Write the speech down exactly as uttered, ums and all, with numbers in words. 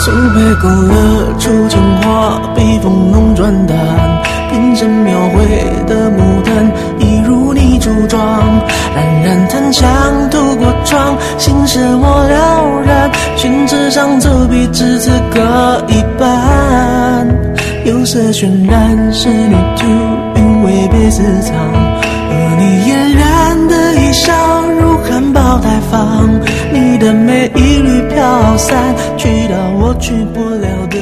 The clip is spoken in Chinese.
素培勾勒出情话，笔锋浓转淡，变成描绘的牡丹，一如你柱状，冉冉檀香透过窗，心事我了然，宣纸上走笔至此各一半，有色渲染仕女图，韵味被私藏，而你嫣然的一笑如含苞待放，你的美一缕飘散，去到我去不了的